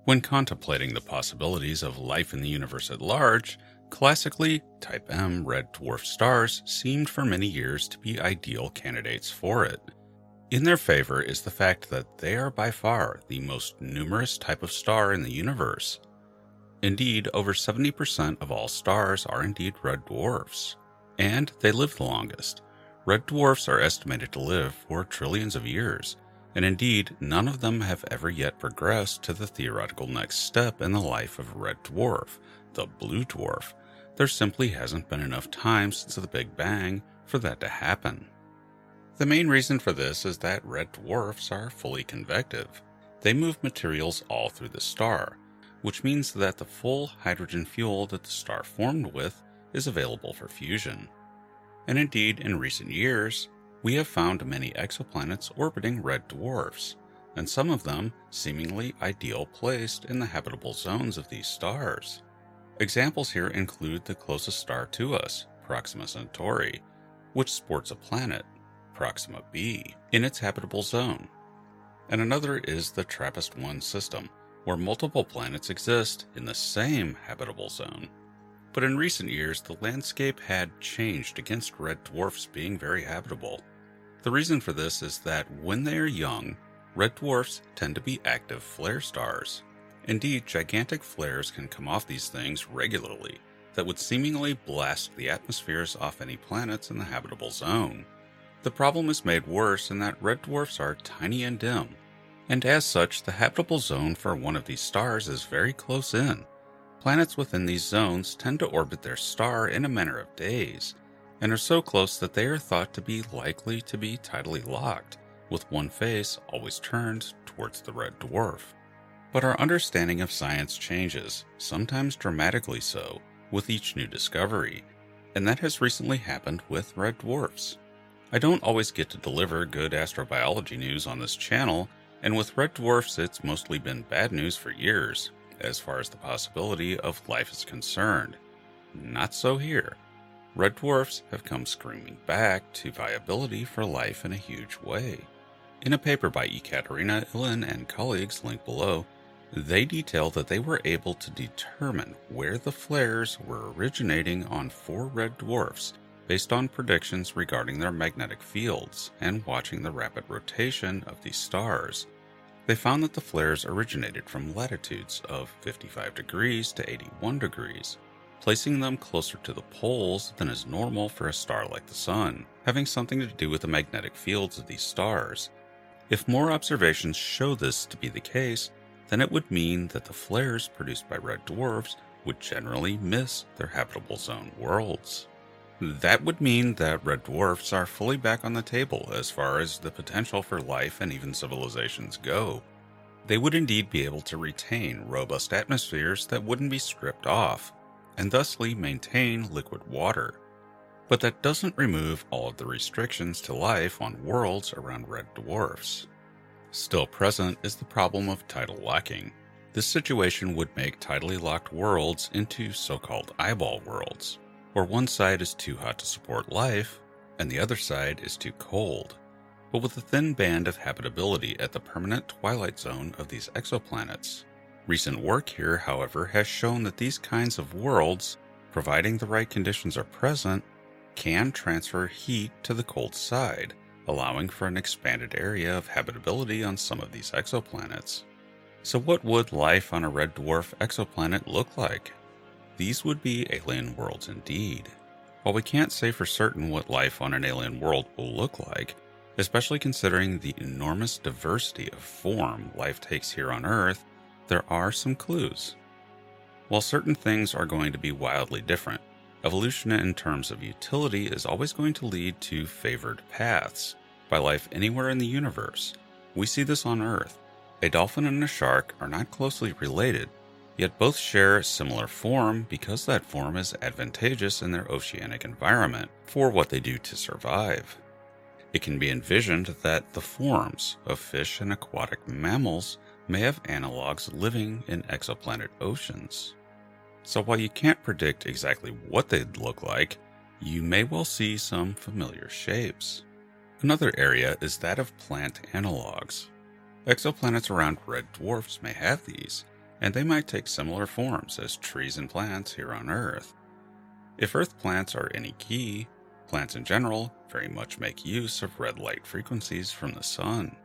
When contemplating the possibilities of life in the universe at large, classically, Type M red dwarf stars seemed for many years to be ideal candidates for it. In their favor is the fact that they are by far the most numerous type of star in the universe. Indeed, over 70% of all stars are indeed red dwarfs, and they live the longest. Red dwarfs are estimated to live for trillions of years, and indeed, none of them have ever yet progressed to the theoretical next step in the life of a red dwarf, the blue dwarf. There simply hasn't been enough time since the Big Bang for that to happen. The main reason for this is that red dwarfs are fully convective. They move materials all through the star, which means that the full hydrogen fuel that the star formed with is available for fusion. And indeed, in recent years, we have found many exoplanets orbiting red dwarfs, and some of them seemingly ideal placed in the habitable zones of these stars. Examples here include the closest star to us, Proxima Centauri, which sports a planet, Proxima b, in its habitable zone. And another is the TRAPPIST-1 system, where multiple planets exist in the same habitable zone. But in recent years, the landscape had changed against red dwarfs being very habitable. The reason for this is that when they are young, red dwarfs tend to be active flare stars. Indeed, gigantic flares can come off these things regularly that would seemingly blast the atmospheres off any planets in the habitable zone. The problem is made worse in that red dwarfs are tiny and dim, and as such, the habitable zone for one of these stars is very close in. Planets within these zones tend to orbit their star in a matter of days, and are so close that they are thought to be likely to be tidally locked, with one face always turned towards the red dwarf. But our understanding of science changes, sometimes dramatically so, with each new discovery, and that has recently happened with red dwarfs. I don't always get to deliver good astrobiology news on this channel, and with red dwarfs it's mostly been bad news for years, as far as the possibility of life is concerned. Not so here. Red dwarfs have come screaming back to viability for life in a huge way. In a paper by Ekaterina Ilin and colleagues linked below, they detail that they were able to determine where the flares were originating on 4 red dwarfs based on predictions regarding their magnetic fields and watching the rapid rotation of these stars. They found that the flares originated from latitudes of 55 degrees to 81 degrees, placing them closer to the poles than is normal for a star like the Sun, having something to do with the magnetic fields of these stars. If more observations show this to be the case, then it would mean that the flares produced by red dwarfs would generally miss their habitable zone worlds. That would mean that red dwarfs are fully back on the table as far as the potential for life and even civilizations go. They would indeed be able to retain robust atmospheres that wouldn't be stripped off, and thusly maintain liquid water. But that doesn't remove all of the restrictions to life on worlds around red dwarfs. Still present is the problem of tidal locking. This situation would make tidally locked worlds into so-called eyeball worlds, where one side is too hot to support life, and the other side is too cold, but with a thin band of habitability at the permanent twilight zone of these exoplanets. Recent work here, however, has shown that these kinds of worlds, providing the right conditions are present, can transfer heat to the cold side, allowing for an expanded area of habitability on some of these exoplanets. So what would life on a red dwarf exoplanet look like? These would be alien worlds indeed. While we can't say for certain what life on an alien world will look like, especially considering the enormous diversity of form life takes here on Earth, there are some clues. While certain things are going to be wildly different, evolution in terms of utility is always going to lead to favored paths by life anywhere in the universe. We see this on Earth. A dolphin and a shark are not closely related, yet both share a similar form because that form is advantageous in their oceanic environment for what they do to survive. It can be envisioned that the forms of fish and aquatic mammals may have analogs living in exoplanet oceans. So while you can't predict exactly what they'd look like, you may well see some familiar shapes. Another area is that of plant analogs. Exoplanets around red dwarfs may have these, and they might take similar forms as trees and plants here on Earth. If Earth plants are any key, plants in general very much make use of red light frequencies from the sun.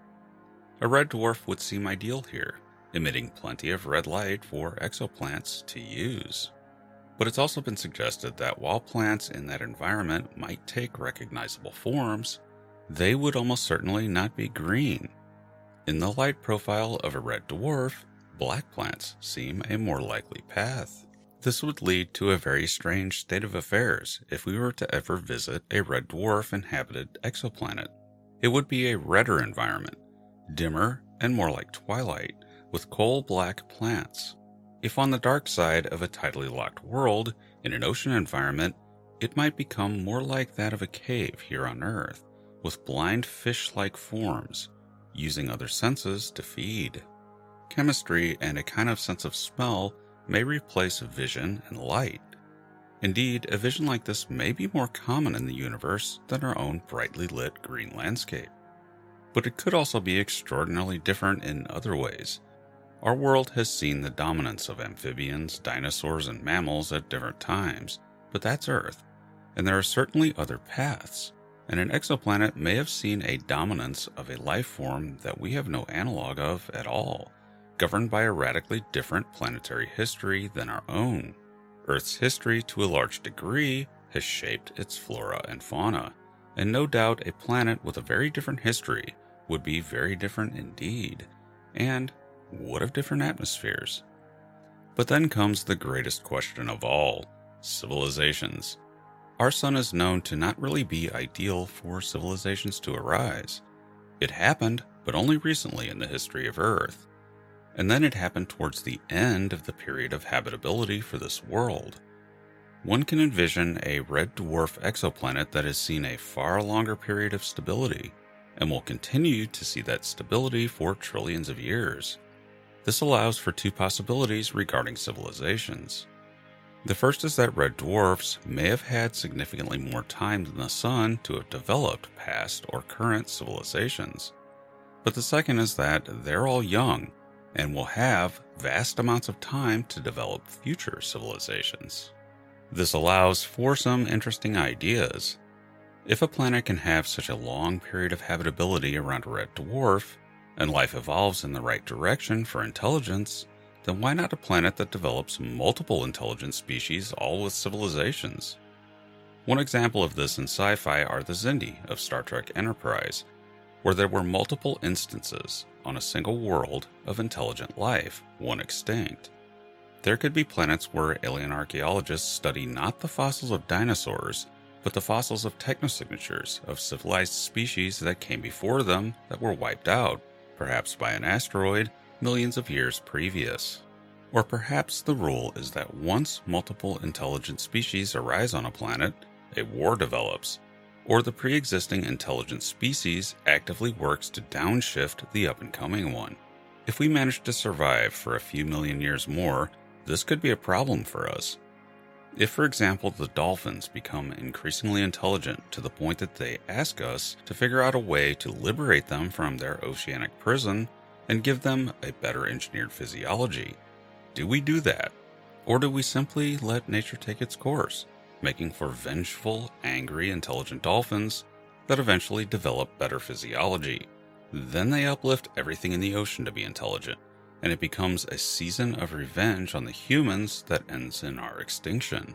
A red dwarf would seem ideal here, emitting plenty of red light for exoplants to use. But it's also been suggested that while plants in that environment might take recognizable forms, they would almost certainly not be green. In the light profile of a red dwarf, black plants seem a more likely path. This would lead to a very strange state of affairs if we were to ever visit a red dwarf inhabited exoplanet. It would be a redder environment, dimmer and more like twilight, with coal-black plants. If on the dark side of a tidally locked world, in an ocean environment, it might become more like that of a cave here on Earth, with blind fish-like forms, using other senses to feed. Chemistry and a kind of sense of smell may replace vision and light. Indeed, a vision like this may be more common in the universe than our own brightly lit green landscape. But it could also be extraordinarily different in other ways. Our world has seen the dominance of amphibians, dinosaurs, and mammals at different times, but that's Earth, and there are certainly other paths, and an exoplanet may have seen a dominance of a life form that we have no analog of at all, governed by a radically different planetary history than our own. Earth's history, to a large degree, has shaped its flora and fauna, and no doubt a planet with a very different history would be very different indeed, and would have different atmospheres. But then comes the greatest question of all, civilizations. Our sun is known to not really be ideal for civilizations to arise. It happened, but only recently in the history of Earth. And then it happened towards the end of the period of habitability for this world. One can envision a red dwarf exoplanet that has seen a far longer period of stability, and will continue to see that stability for trillions of years. This allows for two possibilities regarding civilizations. The first is that red dwarfs may have had significantly more time than the sun to have developed past or current civilizations. But the second is that they're all young and will have vast amounts of time to develop future civilizations. This allows for some interesting ideas. If a planet can have such a long period of habitability around a red dwarf, and life evolves in the right direction for intelligence, then why not a planet that develops multiple intelligent species, all with civilizations? One example of this in sci-fi are the Xindi of Star Trek Enterprise, where there were multiple instances on a single world of intelligent life, one extinct. There could be planets where alien archaeologists study not the fossils of dinosaurs, but the fossils of technosignatures of civilized species that came before them that were wiped out, perhaps by an asteroid, millions of years previous. Or perhaps the rule is that once multiple intelligent species arise on a planet, a war develops, or the pre-existing intelligent species actively works to downshift the up-and-coming one. If we manage to survive for a few million years more, this could be a problem for us. If, for example, the dolphins become increasingly intelligent to the point that they ask us to figure out a way to liberate them from their oceanic prison and give them a better engineered physiology, do we do that? Or do we simply let nature take its course, making for vengeful, angry, intelligent dolphins that eventually develop better physiology? Then they uplift everything in the ocean to be intelligent, and it becomes a season of revenge on the humans that ends in our extinction.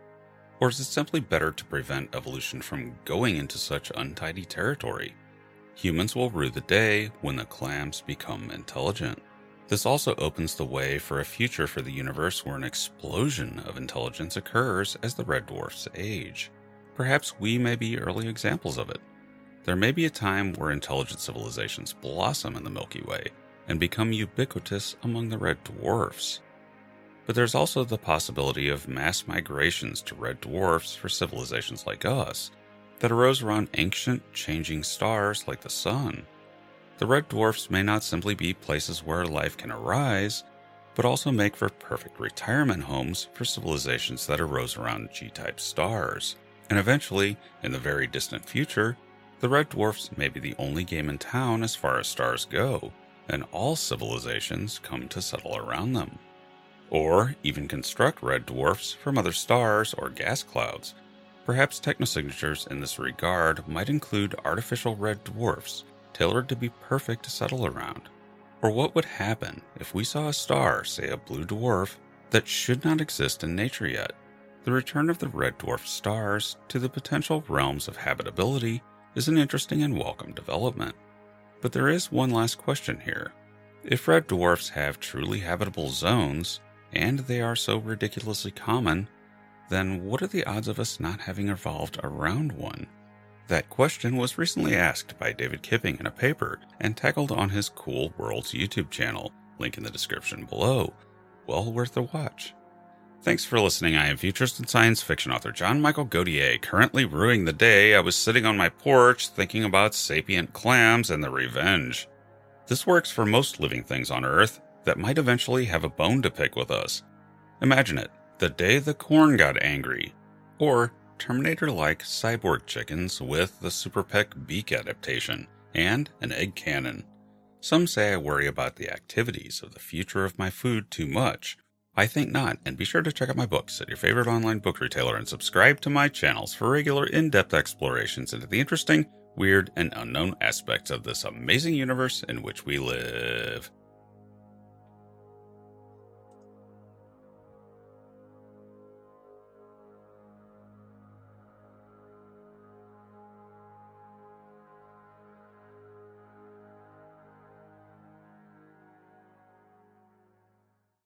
Or is it simply better to prevent evolution from going into such untidy territory? Humans will rue the day when the clams become intelligent. This also opens the way for a future for the universe where an explosion of intelligence occurs as the red dwarfs age. Perhaps we may be early examples of it. There may be a time where intelligent civilizations blossom in the Milky Way and become ubiquitous among the red dwarfs. But there's also the possibility of mass migrations to red dwarfs for civilizations like us that arose around ancient, changing stars like the sun. The red dwarfs may not simply be places where life can arise, but also make for perfect retirement homes for civilizations that arose around G-type stars. And eventually, in the very distant future, the red dwarfs may be the only game in town as far as stars go, and all civilizations come to settle around them. Or even construct red dwarfs from other stars or gas clouds. Perhaps technosignatures in this regard might include artificial red dwarfs, tailored to be perfect to settle around. Or what would happen if we saw a star, say a blue dwarf, that should not exist in nature yet? The return of the red dwarf stars to the potential realms of habitability is an interesting and welcome development. But there is one last question here. If red dwarfs have truly habitable zones, and they are so ridiculously common, then what are the odds of us not having evolved around one? That question was recently asked by David Kipping in a paper and tackled on his Cool Worlds YouTube channel, link in the description below. Well worth a watch. Thanks for listening. I am futurist and science fiction author John Michael Godier. Currently brewing the day, I was sitting on my porch thinking about sapient clams and the revenge. This works for most living things on Earth that might eventually have a bone to pick with us. Imagine it, the day the corn got angry. Or Terminator-like cyborg chickens with the Super Peck beak adaptation and an egg cannon. Some say I worry about the activities of the future of my food too much. I think not, and be sure to check out my books at your favorite online book retailer and subscribe to my channels for regular in-depth explorations into the interesting, weird, and unknown aspects of this amazing universe in which we live.